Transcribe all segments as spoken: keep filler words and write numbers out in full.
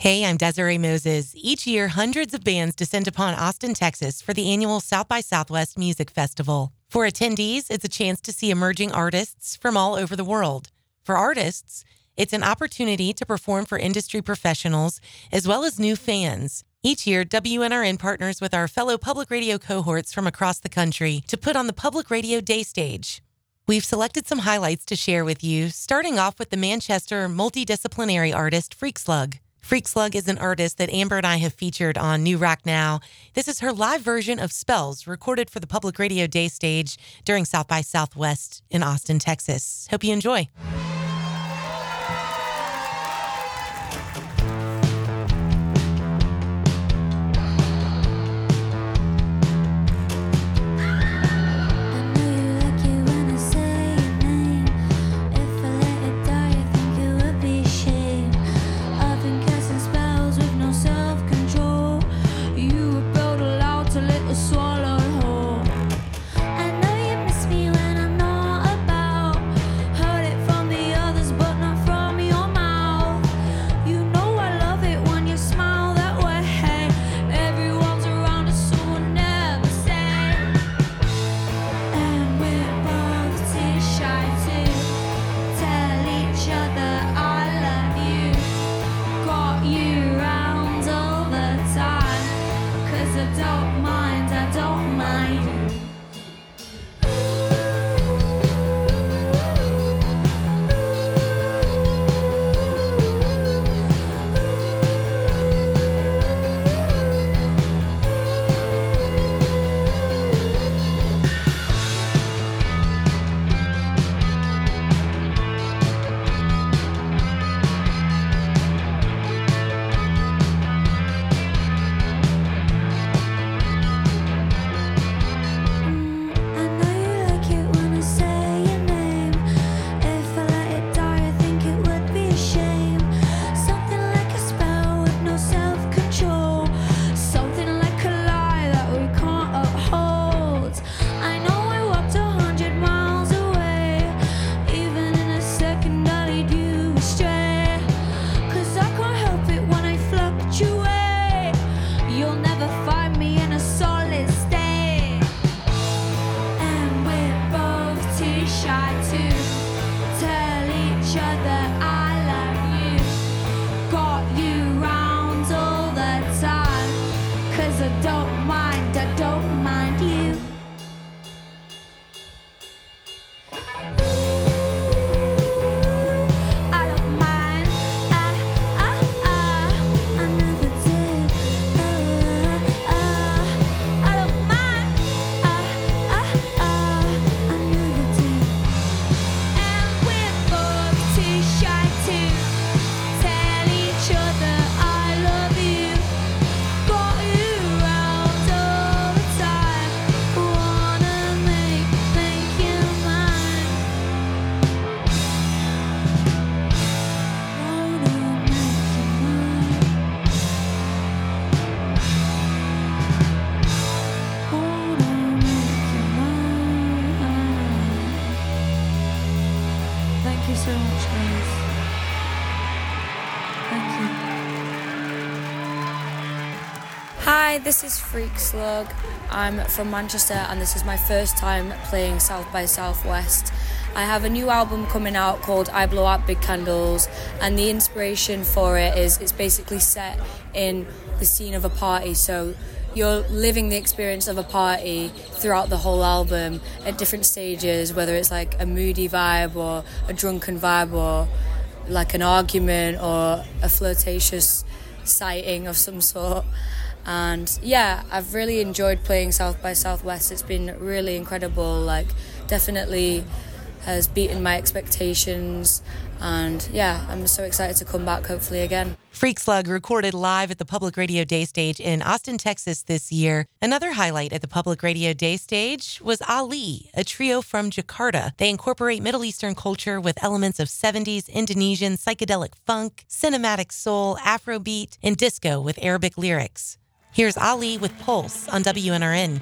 Hey, I'm Desiree Moses. Each year, hundreds of bands descend upon Austin, Texas for the annual South by Southwest Music Festival. For attendees, it's a chance to see emerging artists from all over the world. For artists, it's an opportunity to perform for industry professionals as well as new fans. Each year, W N R N partners with our fellow public radio cohorts from across the country to put on the Public Radio Day Stage. We've selected some highlights to share with you, starting off with the Manchester multidisciplinary artist Freak Slug. Freak Slug is an artist that Amber and I have featured on New Rock Now. This is her live version of Spells, recorded for the Public Radio Day Stage during South by Southwest in Austin, Texas. Hope you enjoy. Hi, this is Freak Slug. I'm from Manchester and this is my first time playing South by Southwest. I have a new album coming out called I Blow Out Big Candles, and the inspiration for it is it's basically set in the scene of a party, so you're living the experience of a party throughout the whole album at different stages, whether it's like a moody vibe or a drunken vibe or like an argument or a flirtatious sighting of some sort. And yeah, I've really enjoyed playing South by Southwest. It's been really incredible, like definitely has beaten my expectations, and yeah, I'm so excited to come back hopefully again. Freak Slug recorded live at the Public Radio Day Stage in Austin, Texas this year. Another highlight at the Public Radio Day Stage was Ali, a trio from Jakarta. They incorporate Middle Eastern culture with elements of seventies Indonesian psychedelic funk, cinematic soul, Afrobeat, and disco with Arabic lyrics. Here's Ali with Pulse on W N R N.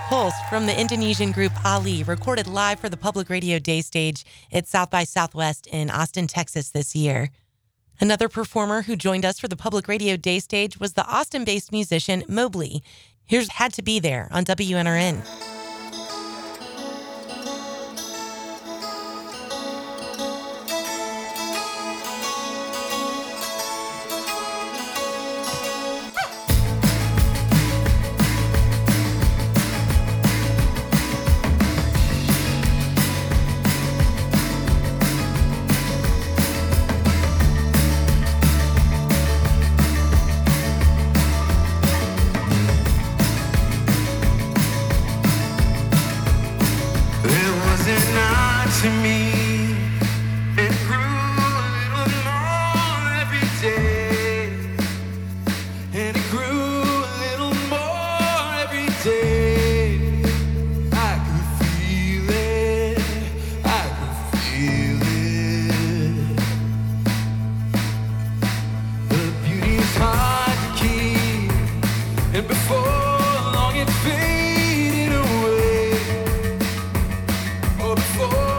Pulse from the Indonesian group Ali, recorded live for the Public Radio Day Stage at South by Southwest in Austin, Texas this year. Another performer who joined us for the Public Radio Day Stage was the Austin-based musician Mobley. Here's Had to Be There on W N R N. To me, it grew a little more every day, and it grew a little more every day. I could feel it, I could feel it. The beauty's hard to keep, and before long it faded away. Or before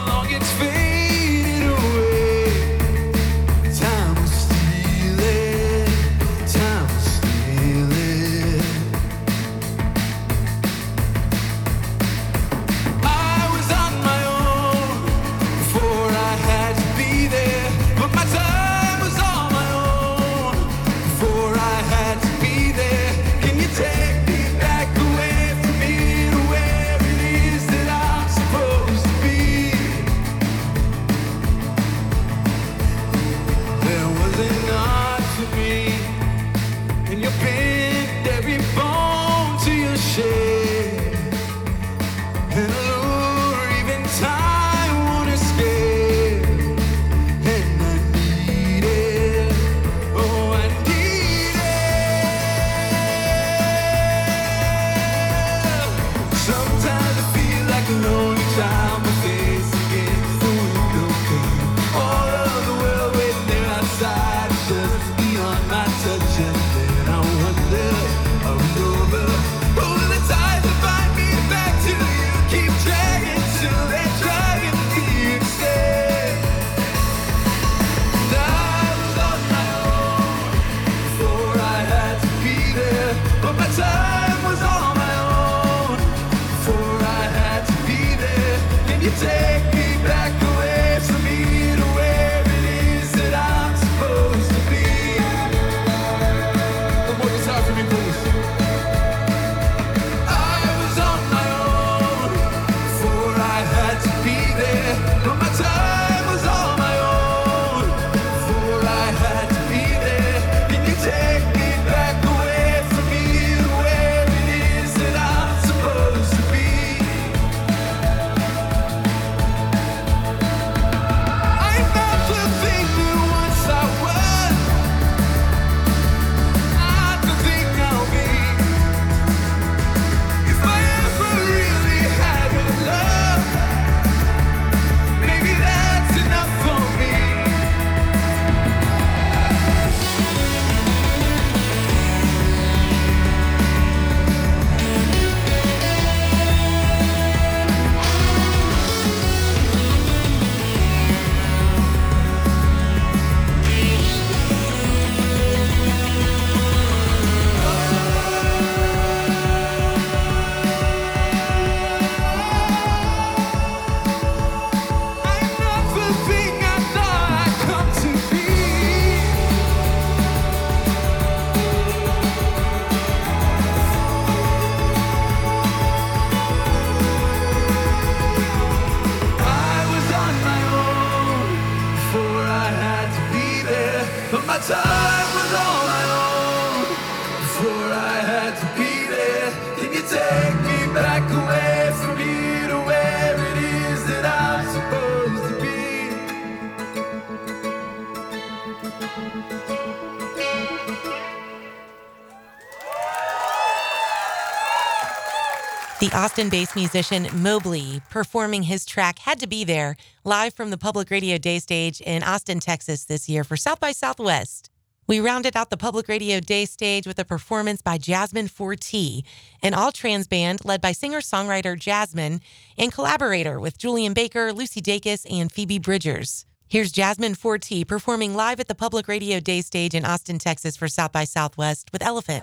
The Austin-based musician Mobley performing his track Had to Be There live from the Public Radio Day Stage in Austin, Texas this year for South by Southwest. We rounded out the Public Radio Day stage with a performance by Jasmine four T, an all-trans band led by singer-songwriter Jasmine and collaborator with Julian Baker, Lucy Dacus, and Phoebe Bridgers. Here's Jasmine four T performing live at the Public Radio Day stage in Austin, Texas for South by Southwest with Elephant.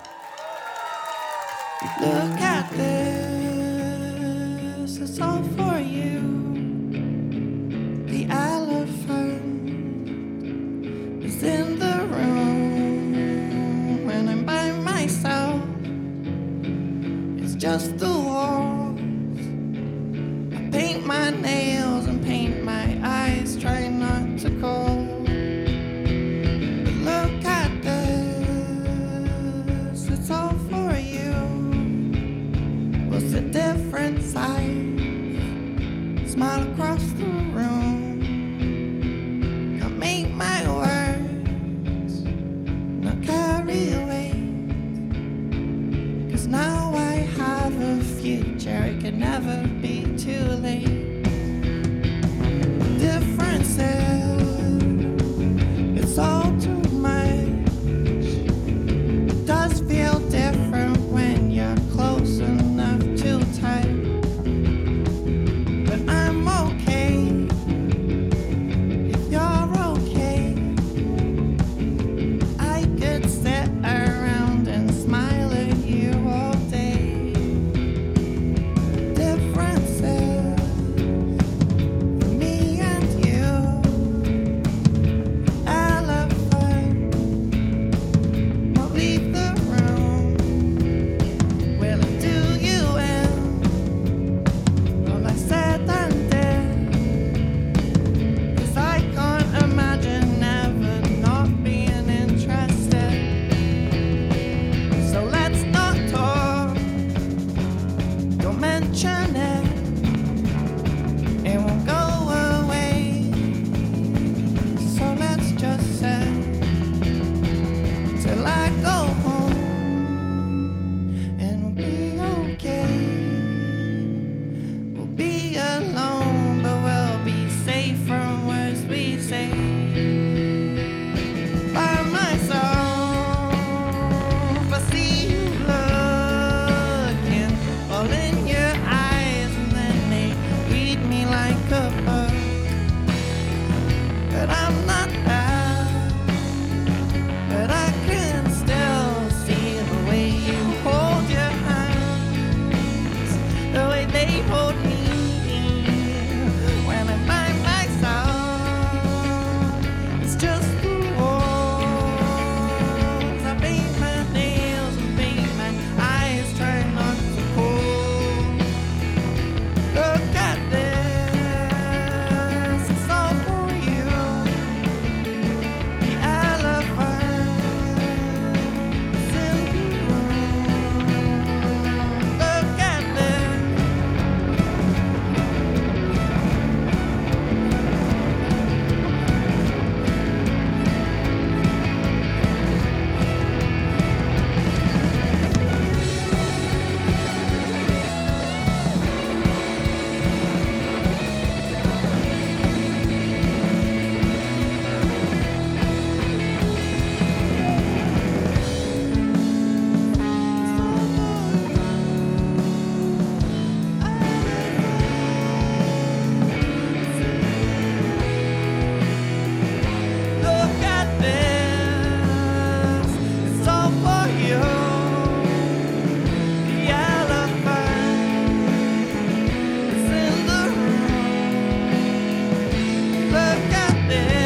Look at this, it's all for you. The elephant is in the room when I'm by myself. It's just the walls. I paint my nails and paint my eyes, try not to call. But look at this, it's all for you. What's a different size? Smile across the room. Can't make my words not carry away. Cause now I have a future, it can never be too late. Differences, it's all too much. It does feel different when you're close enough to tight. But I'm okay if you're okay. I could sit around and smile at you all day. Differences for me and you. Elephant won't leave the room. Will it do you in? All I said and did. Cause I can't imagine ever not being interested. So let's not talk. Don't mention it. It won't go away. So let's just sit till I go home. And we'll be okay. We'll be alone, but we'll be safe from words we say. By myself, I see you looking all in your eyes, and then they read me like a book. But I'm not that. But I can still see the way you hold your hands, the way they hold me when I'm by myself. It's just the walls. I paint my nails and paint my eyes, try not to cold. Look at this, it's all for you. The elephant is in the room. Look at this. Look at this, it's all for you. The elephant is in the room. Look at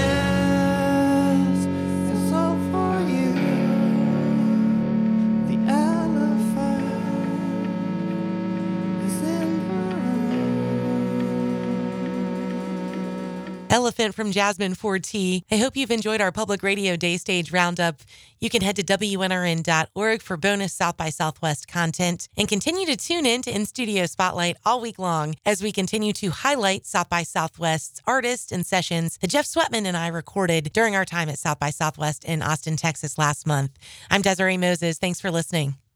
this, it's all for you. The elephant is in the room. Elephant from Jasmine four T. I hope you've enjoyed our Public Radio Day Stage Roundup. You can head to W N R N dot org for bonus South by Southwest content and continue to tune in to In-Studio Spotlight all week long as we continue to highlight South by Southwest's artists and sessions that Jeff Sweatman and I recorded during our time at South by Southwest in Austin, Texas last month. I'm Desiree Moses. Thanks for listening.